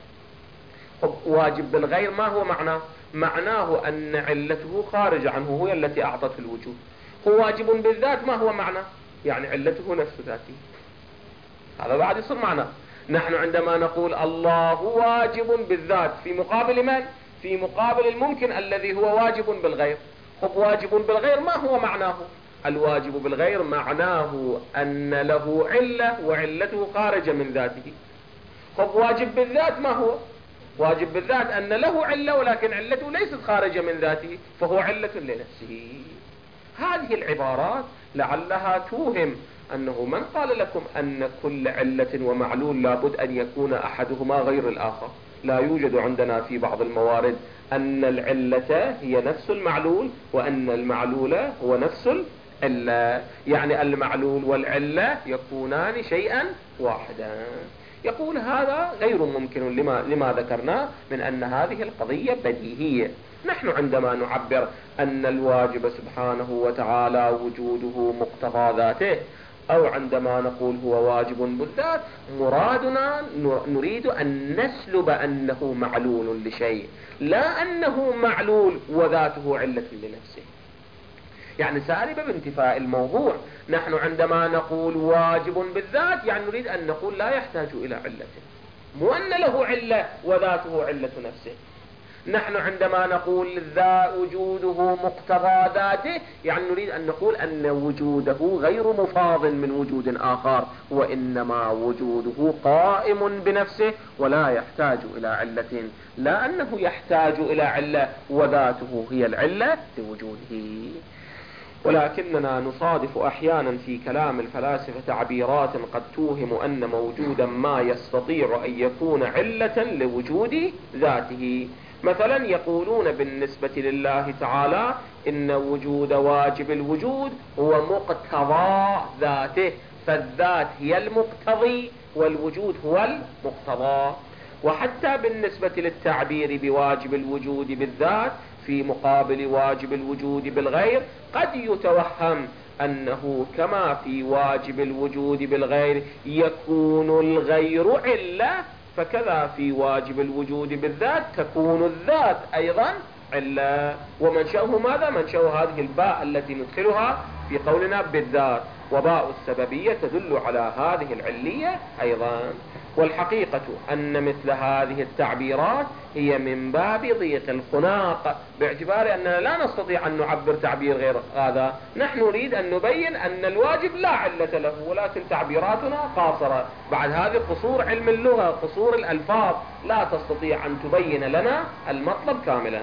واجب بالغير ما هو معناه؟ معناه أن علته خارج عنه هي التي أعطته الوجود. هو واجب بالذات ما هو معناه؟ يعني علته نفس ذاته. هذا بعد يصير معناه. نحن عندما نقول الله واجب بالذات في مقابل من؟ في مقابل الممكن الذي هو واجب بالغير. خب واجب بالغير ما هو معناه؟ الواجب بالغير معناه أن له علة وعلته خارجة من ذاته. خب واجب بالذات ما هو؟ واجب بالذات أن له علة ولكن علته ليست خارجة من ذاته، فهو علة لنفسه. هذه العبارات لعلها توهم أنه من قال لكم أن كل علة ومعلول لابد أن يكون أحدهما غير الآخر؟ لا يوجد عندنا في بعض الموارد أن العلة هي نفس المعلول وأن المعلول هو نفس العلة، يعني المعلول والعلة يكونان شيئا واحدا. يقول هذا غير ممكن لما, لما ذكرنا من أن هذه القضية بديهية. نحن عندما نعبر أن الواجب سبحانه وتعالى وجوده مقتضى ذاته، أو عندما نقول هو واجب بالذات، مرادنا نريد أن نسلب أنه معلول لشيء، لا أنه معلول وذاته علة لنفسه، يعني سالب بانتفاء الموضوع. نحن عندما نقول واجب بالذات يعني نريد أن نقول لا يحتاج إلى علته، مو أن له علة وذاته علة نفسه. نحن عندما نقول ذا وجوده مقتضى ذاته يعني نريد أن نقول أن وجوده غير مفاض من وجود آخر، وإنما وجوده قائم بنفسه ولا يحتاج إلى علة، لا أنه يحتاج إلى علة وذاته هي العلة لوجوده. ولكننا نصادف أحيانا في كلام الفلاسفة تعبيرات قد توهم أن موجودا ما يستطيع أن يكون علة لوجود ذاته. مثلا يقولون بالنسبة لله تعالى إن وجود واجب الوجود هو مقتضى ذاته، فالذات هي المقتضي والوجود هو المقتضى. وحتى بالنسبة للتعبير بواجب الوجود بالذات في مقابل واجب الوجود بالغير قد يتوهم أنه كما في واجب الوجود بالغير يكون الغير علة، فكذا في واجب الوجود بالذات تكون الذات أيضا علة. ومنشأه ماذا؟ منشأه هذه الباء التي ندخلها في قولنا بالذات، وباء السببية تدل على هذه العلية أيضا. والحقيقة أن مثل هذه التعبيرات هي من باب ضيق الخناق، باعتبار أننا لا نستطيع أن نعبر تعبير غير هذا. نحن نريد أن نبين أن الواجب لا علة له، ولكن تعبيراتنا قاصرة. بعد هذه قصور علم اللغة، قصور الألفاظ، لا تستطيع أن تبين لنا المطلب كاملا.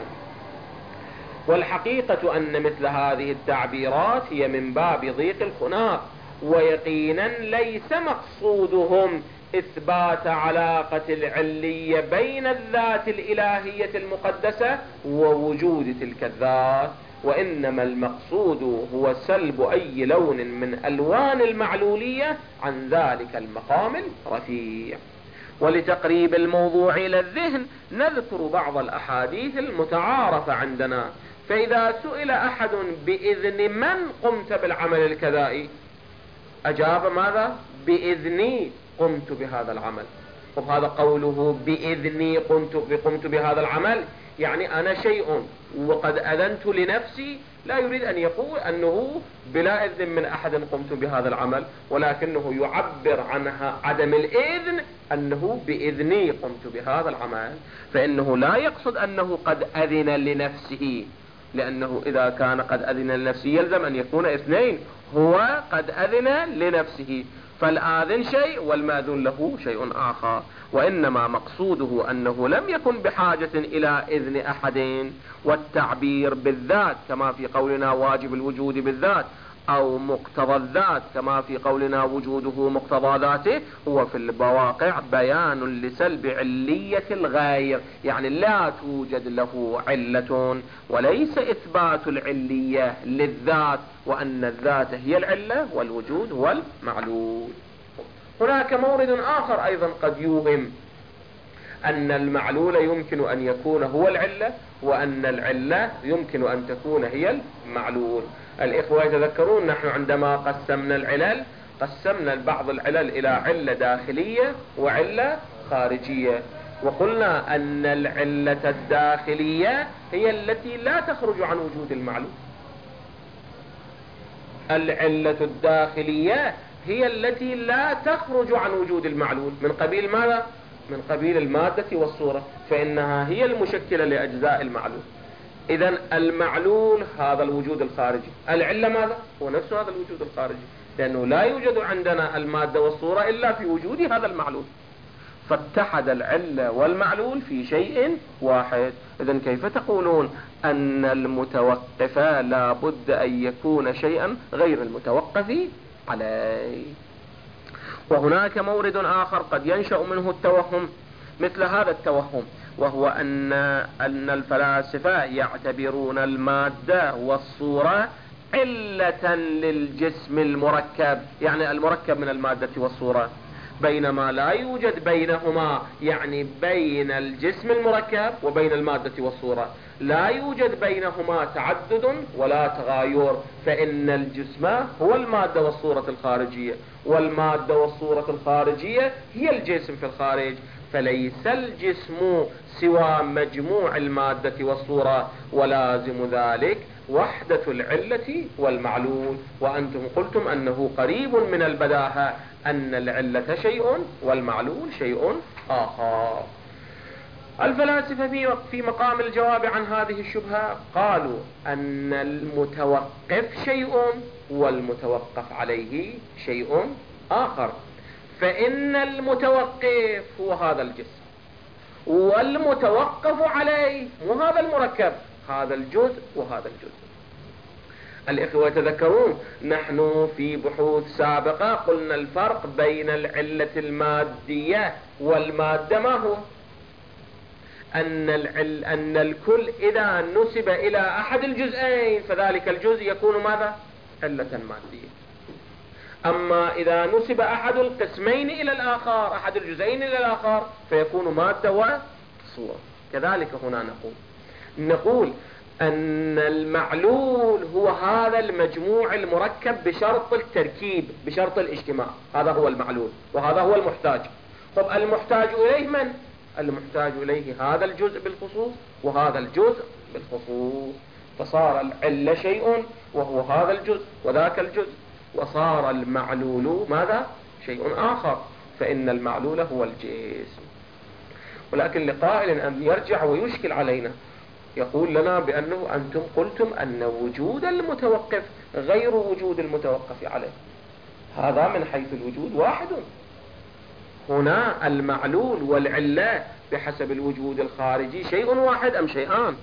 والحقيقة أن مثل هذه التعبيرات هي من باب ضيق الخناق، ويقينا ليس مقصودهم إثبات علاقة العلية بين الذات الإلهية المقدسة ووجود تلك الذات، وإنما المقصود هو سلب أي لون من ألوان المعلولية عن ذلك المقام الرفيع. ولتقريب الموضوع إلى الذهن نذكر بعض الأحاديث المتعارفة عندنا. فإذا سئل أحد بإذن من قمت بالعمل الكذائي أجاب ماذا؟ بإذني قمت بهذا العمل. وهذا قوله بإذني قمت, قمت بهذا العمل يعني أنا شيء وقد أذنت لنفسي، لا يريد أن يقول أنه بلا إذن من أحد قمت بهذا العمل، ولكنه يعبر عنها عدم الإذن أنه بإذني قمت بهذا العمل، فإنه لا يقصد أنه قد أذن لنفسه، لأنه إذا كان قد أذن لنفسه يلزم أن يكون اثنين، هو قد أذن لنفسه، فالآذن شيء والماذون له شيء آخر. وإنما مقصوده أنه لم يكن بحاجة إلى إذن أحد. والتعبير بالذات كما في قولنا واجب الوجود بالذات، أو مقتضى الذات كما في قولنا وجوده مقتضى ذاته، هو في الواقع بيان لسلب علية الغير، يعني لا توجد له علة، وليس إثبات العلية للذات وأن الذات هي العلة والوجود هو المعلول. هناك مورد آخر أيضا قد يوهم أن المعلول يمكن أن يكون هو العلة، وأن العلة يمكن أن تكون هي المعلول. الإخوة يتذكرون نحن عندما قسمنا العلل قسمنا بعض العلل إلى علة داخلية وعلة خارجية، وقلنا أن العلة الداخلية هي التي لا تخرج عن وجود المعلول. العلة الداخلية هي التي لا تخرج عن وجود المعلول، من قبيل ماذا؟ من قبيل المادة والصورة، فإنها هي المشكلة لأجزاء المعلول. إذن المعلول هذا الوجود الخارجي، العلة ماذا؟ هو نفس هذا الوجود الخارجي، لأنه لا يوجد عندنا المادة والصورة إلا في وجود هذا المعلول، فاتحد العلة والمعلول في شيء واحد. إذن كيف تقولون أن المتوقف لا بد أن يكون شيئا غير المتوقف عليه. وهناك مورد آخر قد ينشأ منه التوهم مثل هذا التوهم، وهو أن أن الفلاسفة يعتبرون المادة والصورة علة للجسم المركب، يعني المركب من المادة والصورة، بينما لا يوجد بينهما، يعني بين الجسم المركب وبين المادة والصورة لا يوجد بينهما تعدد ولا تغاير، فإن الجسم هو المادة والصورة الخارجية، والمادة والصورة الخارجية هي الجسم في الخارج، فليس الجسم سوى مجموع المادة والصورة، ولازم ذلك وحدة العلة والمعلول. وأنتم قلتم أنه قريب من البداهة أن العلة شيء والمعلول شيء آخر. الفلاسفة في مقام الجواب عن هذه الشبهة قالوا أن المتوقف شيء والمتوقف عليه شيء آخر، فإن المتوقف هو هذا الجسم، والمتوقف عليه مو هذا المركب، هذا الجزء وهذا الجزء. الإخوة تذكرون نحن في بحوث سابقة قلنا الفرق بين العلة المادية والمادة ما هو؟ أن, العل أن الكل إذا نسب إلى أحد الجزئين فذلك الجزء يكون ماذا؟ علة مادية. أما إذا نسب أحد القسمين إلى الآخر، أحد الجزئين إلى الآخر، فيكون مادة وصورة. كذلك هنا نقول نقول أن المعلول هو هذا المجموع المركب بشرط التركيب، بشرط الاجتماع، هذا هو المعلول وهذا هو المحتاج. طب المحتاج إليه من؟ المحتاج إليه هذا الجزء بالخصوص وهذا الجزء بالخصوص، فصار العلة شيء وهو هذا الجزء وذاك الجزء، وصار المعلول ماذا؟ شيء آخر، فإن المعلول هو الجسم. ولكن لقائل أن يرجع ويشكل علينا يقول لنا بأنه أنتم قلتم أن وجود المتوقف غير وجود المتوقف عليه، هذا من حيث الوجود واحد. هنا المعلول والعلة بحسب الوجود الخارجي شيء واحد أم شيئان؟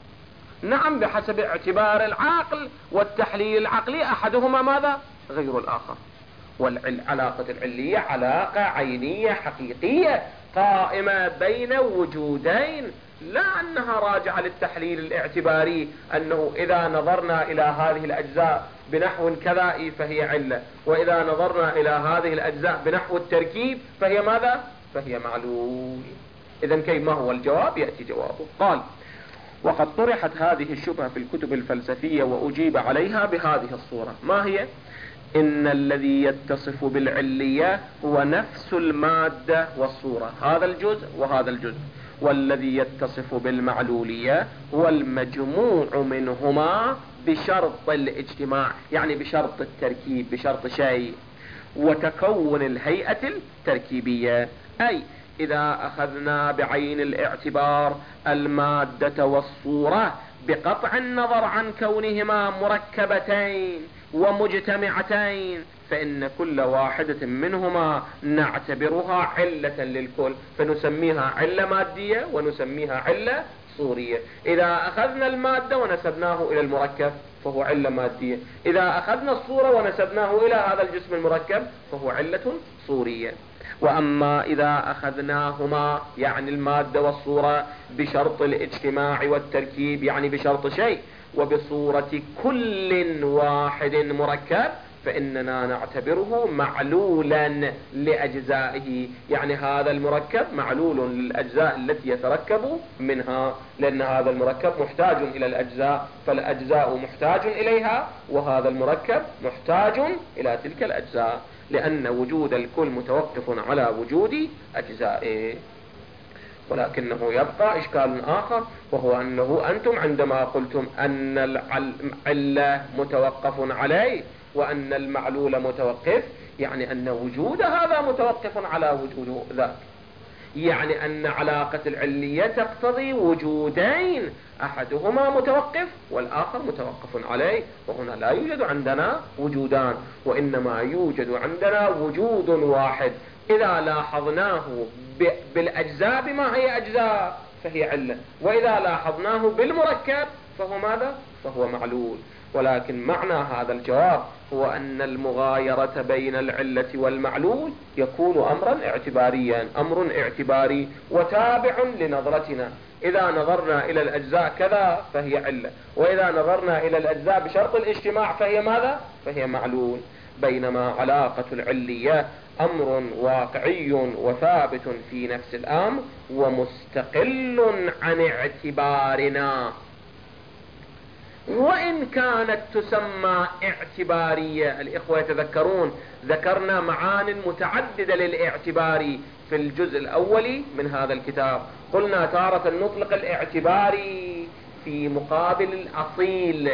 نعم، بحسب اعتبار العقل والتحليل العقلي أحدهما ماذا؟ غير الآخر. والعلاقة العلية علاقة عينية حقيقية قائمة بين وجودين، لا أنها راجعة للتحليل الاعتباري أنه إذا نظرنا إلى هذه الأجزاء بنحو كذا فهي علة، وإذا نظرنا إلى هذه الأجزاء بنحو التركيب فهي ماذا؟ فهي معلول. إذن كيف ما هو الجواب؟ يأتي جوابه. قال: وقد طرحت هذه الشبهة في الكتب الفلسفية وأجيب عليها بهذه الصورة. ما هي؟ إن الذي يتصف بالعلية هو نفس المادة والصورة، هذا الجزء وهذا الجزء، والذي يتصف بالمعلولية هو المجموع منهما بشرط الاجتماع، يعني بشرط التركيب، بشرط شيء وتكون الهيئة التركيبية. أي إذا أخذنا بعين الاعتبار المادة والصورة بقطع النظر عن كونهما مركبتين ومجتمعتين، فإن كل واحدة منهما نعتبرها علة للكل، فنسميها علة مادية ونسميها علة صورية. إذا أخذنا المادة ونسبناه إلى المركب فهو علة مادية، إذا أخذنا الصورة ونسبناه إلى هذا الجسم المركب فهو علة صورية. وأما إذا أخذناهما يعني المادة والصورة بشرط الاجتماع والتركيب، يعني بشرط شيء وبصورة كل واحد مركب، فإننا نعتبره معلولا لأجزائه، يعني هذا المركب معلول للأجزاء التي يتركب منها، لأن هذا المركب محتاج إلى الأجزاء، فالأجزاء محتاج إليها، وهذا المركب محتاج إلى تلك الأجزاء، لأن وجود الكل متوقف على وجود أجزائه. ولكنه يبقى إشكال آخر، وهو أنه أنتم عندما قلتم أن العلة متوقف عليه وأن المعلول متوقف، يعني أن وجود هذا متوقف على وجود ذاك، يعني أن علاقة العلية تقتضي وجودين، أحدهما متوقف والآخر متوقف عليه، وهنا لا يوجد عندنا وجودان، وإنما يوجد عندنا وجود واحد. إذا لاحظناه بالأجزاء بما هي أجزاء فهي علة، وإذا لاحظناه بالمركب فهو ماذا؟ فهو معلول. ولكن معنى هذا الجواب هو أن المغايرة بين العلة والمعلول يكون أمرا اعتباريا، أمر اعتباري وتابع لنظرتنا. إذا نظرنا إلى الأجزاء كذا فهي علة، وإذا نظرنا إلى الأجزاء بشرط الاجتماع فهي ماذا؟ فهي معلول. بينما علاقة العلية أمر واقعي وثابت في نفس الأمر ومستقل عن اعتبارنا، وإن كانت تسمى اعتبارية. الإخوة يتذكرون ذكرنا معان متعددة للاعتبار في الجزء الأول من هذا الكتاب. قلنا تارة نطلق الاعتباري في مقابل الأصيل،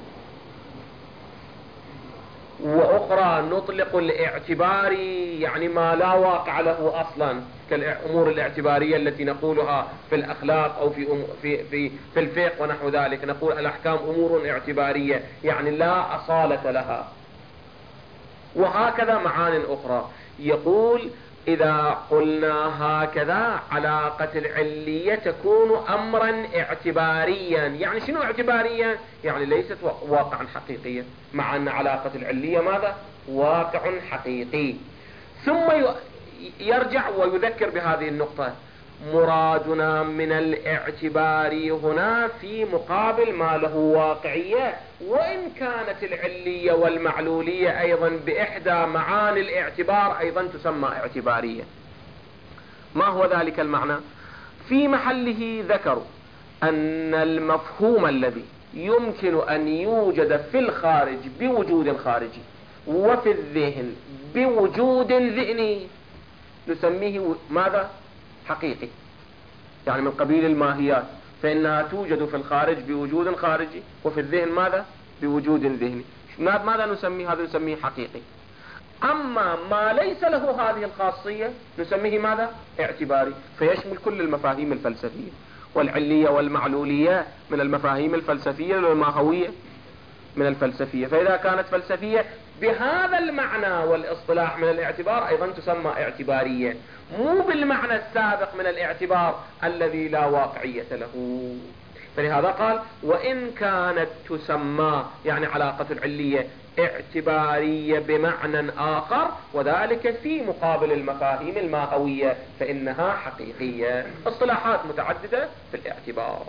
وأخرى نطلق الاعتباري يعني ما لا واقع له أصلا، كالأمور الاعتبارية التي نقولها في الأخلاق أو في في في في الفقه ونحو ذلك. نقول الأحكام أمور اعتبارية يعني لا أصالة لها. وهكذا معان أخرى. يقول إذا قلنا هكذا علاقة العلية تكون أمرا اعتباريا. يعني شنو اعتباريا؟ يعني ليست واقعا حقيقيا، مع أن علاقة العلية ماذا؟ واقع حقيقي. ثم يرجع ويذكر بهذه النقطة: مرادنا من الاعتبار هنا في مقابل ما له واقعية، وإن كانت العلية والمعلولية أيضا بإحدى معاني الاعتبار أيضا تسمى اعتبارية. ما هو ذلك المعنى؟ في محله ذكروا أن المفهوم الذي يمكن أن يوجد في الخارج بوجود خارجي وفي الذهن بوجود ذهني نسميه ماذا؟ حقيقي، يعني من قبيل الماهيات، فإنها توجد في الخارج بوجود خارجي وفي الذهن ماذا؟ بوجود ذهني. ماذا نسميه؟ هذا نسميه حقيقي. أما ما ليس له هذه الخاصية نسميه ماذا؟ اعتباري، فيشمل كل المفاهيم الفلسفية. والعلية والمعلولية من المفاهيم الفلسفية والماهوية من الفلسفية، فإذا كانت فلسفية بهذا المعنى والاصطلاح من الاعتبار أيضا تسمى اعتبارية، مو بالمعنى السابق من الاعتبار الذي لا واقعية له. فلهذا قال وإن كانت تسمى يعني علاقة العلية اعتبارية بمعنى آخر، وذلك في مقابل المفاهيم الماهوية فإنها حقيقية. اصطلاحات متعددة في الاعتبار.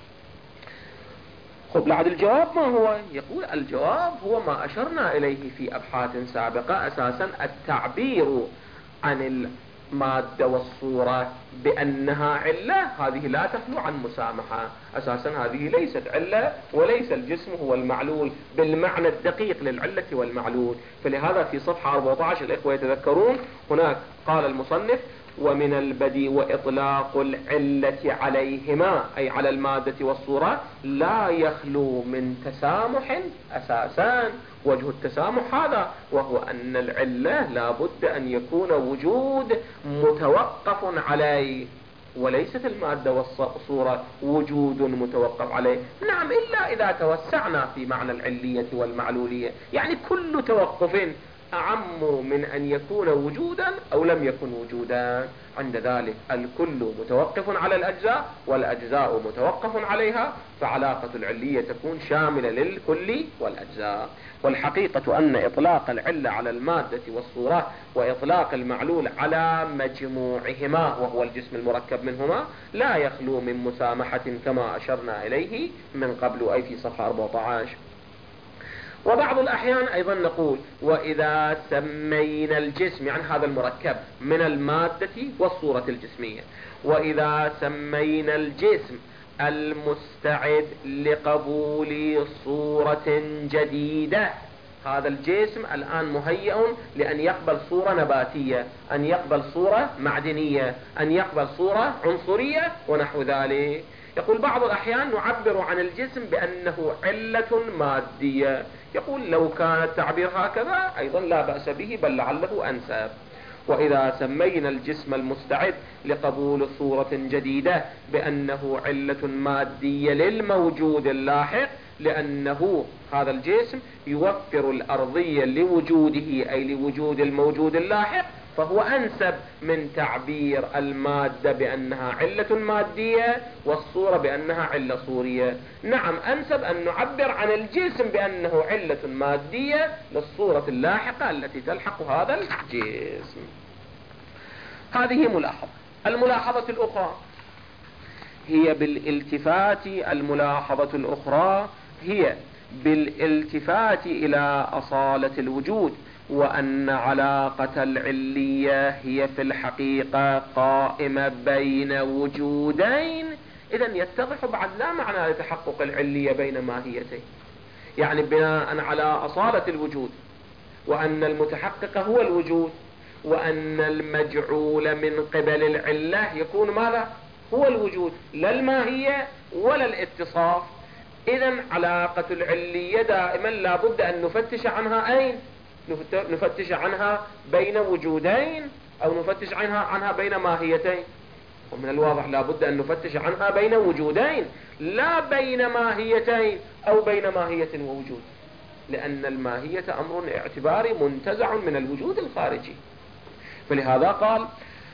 خب بعد الجواب ما هو؟ يقول الجواب هو ما أشرنا إليه في أبحاث سابقة. أساسا التعبير عن المادة والصورة بأنها علة هذه لا تخلو عن مسامحة. أساسا هذه ليست علة، وليس الجسم هو المعلول بالمعنى الدقيق للعلة والمعلول. فلهذا في صفحة أربعة عشر الإخوة يتذكرون هناك قال المصنف: ومن البديع وإطلاق العلة عليهما أي على المادة والصورة لا يخلو من تسامح. أساسا وجه التسامح هذا، وهو أن العلة لا بد أن يكون وجود متوقف عليه، وليست المادة والصورة وجود متوقف عليه. نعم، إلا إذا توسعنا في معنى العلية والمعلولية، يعني كل توقف أعم من أن يكون وجودا أو لم يكن وجودا. عند ذلك الكل متوقف على الأجزاء والأجزاء متوقف عليها، فعلاقة العلية تكون شاملة للكل والأجزاء. والحقيقة أن إطلاق العلة على المادة والصورة وإطلاق المعلول على مجموعهما وهو الجسم المركب منهما لا يخلو من مسامحة كما أشرنا إليه من قبل أي في صفحة أربعة عشر. وبعض الأحيان أيضا نقول وإذا سمينا الجسم يعني هذا المركب من المادة والصورة الجسمية، وإذا سمينا الجسم المستعد لقبول صورة جديدة، هذا الجسم الآن مهيئ لأن يقبل صورة نباتية، أن يقبل صورة معدنية، أن يقبل صورة عنصرية ونحو ذلك. يقول بعض الأحيان نعبر عن الجسم بأنه علة مادية. يقول لو كان التعبير هكذا أيضا لا بأس به، بل لعله أنسب. وإذا سمينا الجسم المستعد لقبول صورة جديدة بأنه علة مادية للموجود اللاحق، لأنه هذا الجسم يوفر الأرضية لوجوده أي لوجود الموجود اللاحق، فهو أنسب من تعبير المادة بأنها علة مادية والصورة بأنها علة صورية. نعم أنسب أن نعبر عن الجسم بأنه علة مادية للصورة اللاحقة التي تلحق هذا الجسم. هذه ملاحظة. الملاحظة الأخرى هي بالالتفات الملاحظة الأخرى هي بالالتفات إلى أصالة الوجود، وأن علاقة العلية هي في الحقيقة قائمة بين وجودين. إذن يتضح بعد لا معنى لتحقق العلية بين ماهيتين، يعني بناء على أصالة الوجود، وأن المتحقق هو الوجود، وأن المجعول من قبل العلة يكون ماذا؟ هو الوجود، لا الماهية ولا الاتصاف. إذن علاقة العلية دائما لا بد أن نفتش عنها أين؟ نفتش عنها بين وجودين، أو نفتش عنها عنها بين ماهيتين. ومن الواضح لا بد أن نفتش عنها بين وجودين، لا بين ماهيتين أو بين ماهية ووجود، لأن الماهية أمر اعتباري منتزع من الوجود الخارجي. فلهذا قال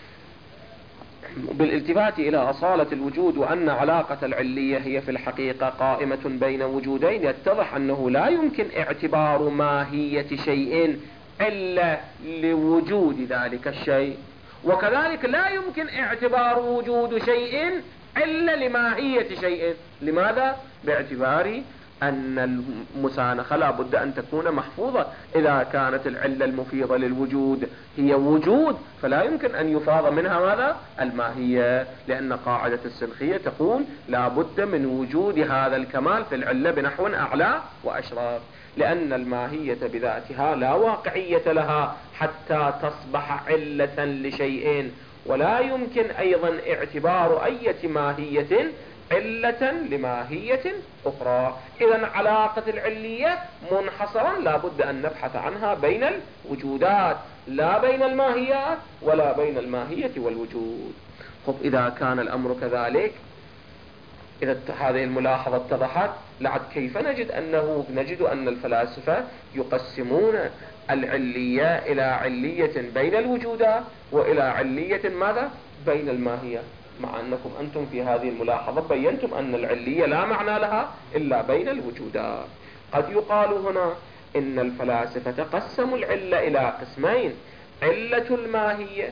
بالالتفات إلى أصالة الوجود وأن علاقة العلية هي في الحقيقة قائمة بين وجودين، يتضح أنه لا يمكن اعتبار ماهية شيء إلا لوجود ذلك الشيء، وكذلك لا يمكن اعتبار وجود شيء إلا لماهية شيء. لماذا؟ باعتبار أن المسانخة لا بد أن تكون محفوظة. إذا كانت العلة المفيضة للوجود هي وجود، فلا يمكن أن يفاض منها ماذا؟ الماهية، لأن قاعدة السنخية تقول لا بد من وجود هذا الكمال في العلة بنحو أعلى وأشرف، لأن الماهية بذاتها لا واقعية لها حتى تصبح علة لشيء، ولا يمكن أيضا اعتبار أي ماهية علة لماهية أخرى. إذن علاقة العلية منحصرا لا بد أن نبحث عنها بين الوجودات، لا بين الماهيات ولا بين الماهية والوجود. خب إذا كان الأمر كذلك، إذا هذه الملاحظة اتضحت، لعد كيف نجد أنه نجد أن الفلاسفة يقسمون العلية إلى علية بين الوجودات وإلى علية ماذا؟ بين الماهيات، مع أنكم أنتم في هذه الملاحظة بينتم أن العلية لا معنى لها إلا بين الوجودات. قد يقال هنا إن الفلاسفة قسموا العلة إلى قسمين: علة الماهية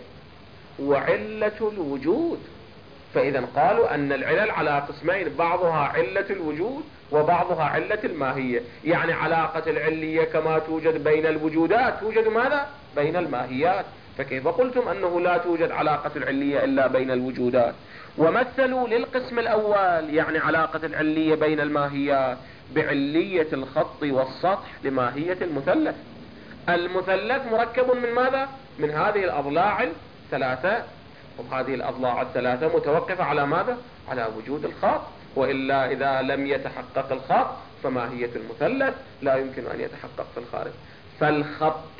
وعلة الوجود. فإذا قالوا أن العلل على قسمين، بعضها علة الوجود وبعضها علة الماهية، يعني علاقة العلية كما توجد بين الوجودات توجد ماذا؟ بين الماهيات. فكيف قلتم أنه لا توجد علاقة العلية إلا بين الوجودات؟ ومثلوا للقسم الأول، يعني علاقة العلية بين الماهيات، بعلية الخط والسطح لماهية المثلث. المثلث مركب من ماذا؟ من هذه الأضلاع الثلاثة، وهذه الأضلاع الثلاثة متوقفة على ماذا؟ على وجود الخط، وإلا إذا لم يتحقق الخط فماهية المثلث لا يمكن أن يتحقق في الخارج. فالخط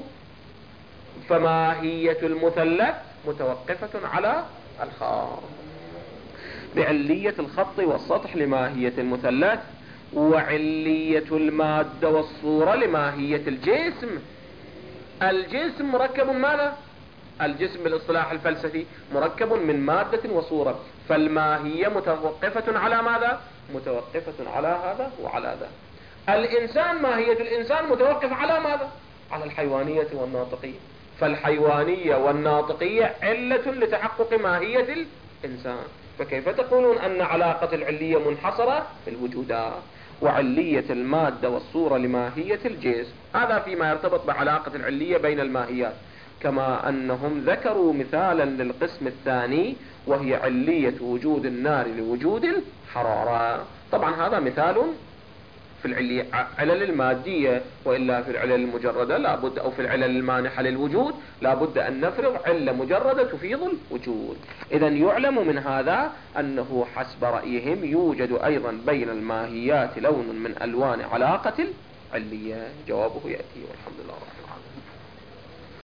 فماهية المثلث متوقفة على الخط بعلية الخط والسطح لماهية المثلث، وعلية المادة والصورة لماهية الجسم. الجسم مركب من ماذا؟ الجسم بالاصطلاح الفلسفي مركب من مادة وصورة، فالماهية متوقفة على ماذا؟ متوقفة على هذا وعلى ذا. الإنسان ماهية الإنسان متوقفة على ماذا؟ على الحيوانية والناطقية، فالحيوانية والناطقية علة لتحقق ماهية الإنسان. فكيف تقولون أن علاقة العلية منحصرة في الوجودات، وعلية المادة والصورة لماهية الجسم؟ هذا فيما يرتبط بعلاقة العلية بين الماهيات. كما أنهم ذكروا مثالا للقسم الثاني، وهي علية وجود النار لوجود الحرارة. طبعا هذا مثال في العلل المادية، وإلا في العلل المجردة لابد، أو في العلل المانحة للوجود لابد أن نفرض علة مجردة تفيض الوجود. إذا يعلم من هذا أنه حسب رأيهم يوجد أيضا بين الماهيات لون من ألوان علاقة العلية. جوابه يأتي، والحمد لله رب العالمين.